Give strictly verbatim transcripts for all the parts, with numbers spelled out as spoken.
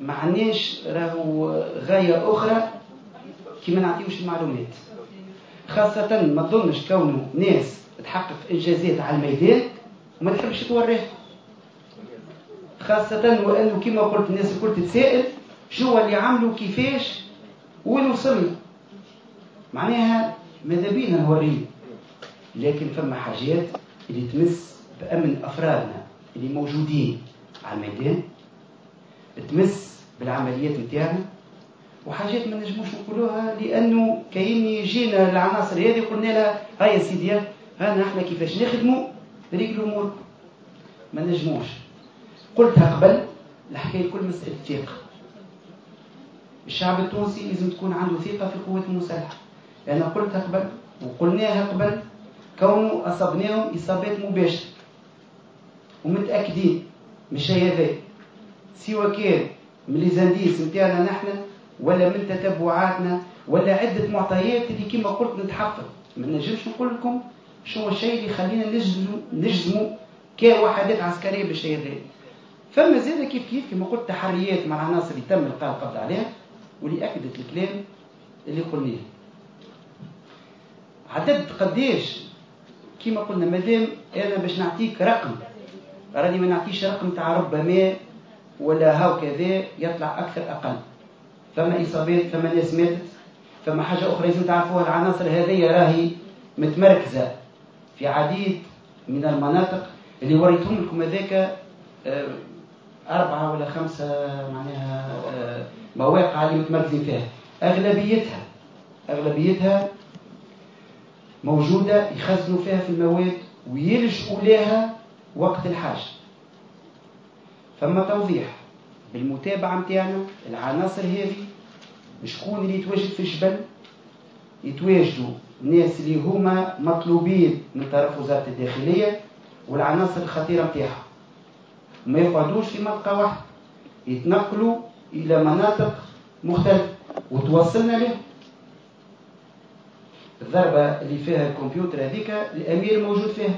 ما عندناش راهو غاية أخرى كي ما نعطيوش المعلومات، خاصة ما تظنش كونه ناس تحقق إنجازات على الميدان وما تحبش توريها، خاصة وأنه كما قلت الناس الكل تتسائل شو اللي عملوا كيفاش وين وصلنا، معناها ماذا بينا نوريه، لكن فما حاجات اللي تمس بأمن أفرادنا اللي موجودين على الميدان، تمس بالعمليات نتاعنا، وحاجات ما نجموش نقولوها لأنه كأني جينا العناصر هذه قلنا لها هيا سيدي هانا احنا كيفاش نخدموا ريك الأمور، ما نجموش. قلتها قبل الحكاية كل مسألة ثقة، الشعب التونسي لازم تكون عنده ثقة في القوات المسلحة. أنا قلتها قبل وقلناها قبل، كونه أصبناهم إصابات مباشرة ومتأكدين مش هذا سواء كان من ليزانديس نتاعنا نحن ولا من تتبعاتنا ولا عدة معطيات اللي كما قلت نتحقق. ما نجمش نقول لكم شو الشيء اللي يخلينا نجزموا نجزموا كوحدات عسكرية بالشيء هذا. فما زاد كيف كيف كما قلت تحريات مع العناصر اللي تم القاء القبض عليها واللي أكدت الكلام اللي قلناه. عدد قديش كما قلنا مادام أنا باش نعطيك رقم راني ما نعطيش رقم تاع ربما ولا هاو كذا يطلع أكثر أقل. فما إصابات، فما ناس ماتت، فما حاجة أخرى لازم تعرفوها، العناصر هذه راهي متمركزة في عديد من المناطق اللي وريتهم لكم هذاك أربعة ولا خمسة معناها مواقع اللي متمركزين فيها، أغلبيتها أغلبيتها موجودة يخزنوا فيها في المواد ويلجؤوا لها وقت الحاجة. فما توضيح بالمتابعة متاعنا العناصر هذه شكون اللي يتواجد في الجبل، يتواجدوا الناس اللي هما مطلوبين من طرف وزارة الداخلية والعناصر الخطيرة متاعها، ما يقعدوش في منطقة واحدة، يتنقلوا إلى مناطق مختلفة وتوصلنا له. الضربة اللي فيها الكمبيوتر هذيك الأمير موجود فيها،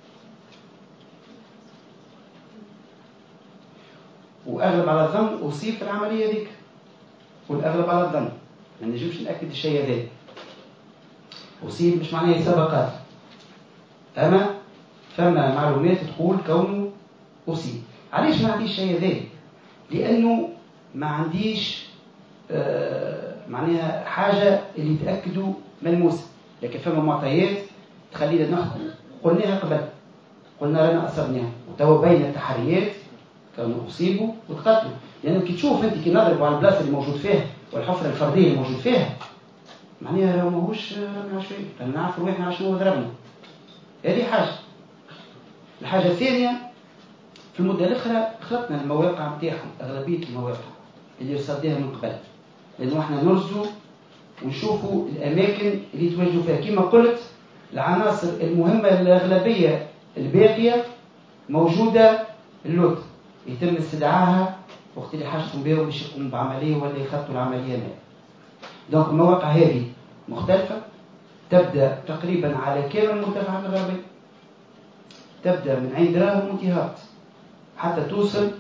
وأغلب على الظن أصيب في العملية هذيك، والأغلب على الظن ما نجمش نأكد الشيء هذا، أصيب مش معناه سبقات، أما فما معلومات تقول كونه أصيب. علاش ما عنديش شيء هذا؟ لأنه ما عنديش آه معناها حاجة اللي تأكدوا ملموسة، لكن فما معطيات تخلينا نحكم. قلناها قبل، قلنا رانا أصبناها وتوا بين التحريات كانوا أصيبوا وتقتلوا، لأنه كي تشوف أنت كي نضربوا على البلاصة اللي موجود فيها والحفرة الفردية اللي موجود فيها معناها لو ماهوش عشوائي، لأن نعرف روحنا على شنو ضربنا. هذه حاجة. الحاجة الثانية في المدة الأخرى خلطنا المواقع متاعهم، أغلبية المواقع اللي رصدناها من قبل، لأنه احنا نرصدوا ونشوفوا الأماكن اللي يتواجدوا فيها. كما قلت العناصر المهمة الأغلبية الباقية موجودة اللوت يتم استدعاها وقت اللي حاجتهم بهم باش يقوموا بعملية ولا يخطوا العملية ما. دونك المواقع هذه مختلفة، تبدأ تقريبا على كامل المرتفعات الغربية، تبدأ من عين دراهم وانتهاء حتى توصل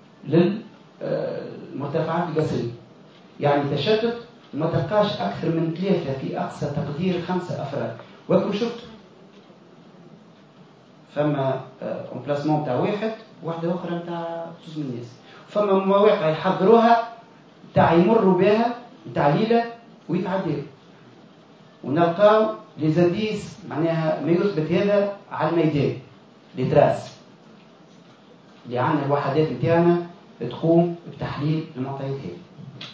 للمرتفعات القصرية، يعني تشتت وما تلقاش أكثر من ثلاثة في أقصى تقدير خمسة أفراد. وكم شفت فما امبلاسمون تاع واحد واحدة أخرى تاع جزء من الناس، فما مواقع يحضروها تاع يمروا بها تاع ليلة ويتعدوا، ونلقاو لزنديس معناها ما يثبت هذا على الميدان لدراس اللي عندنا الوحدات نتاعنا تقوم بتحليل المعطيات هذه.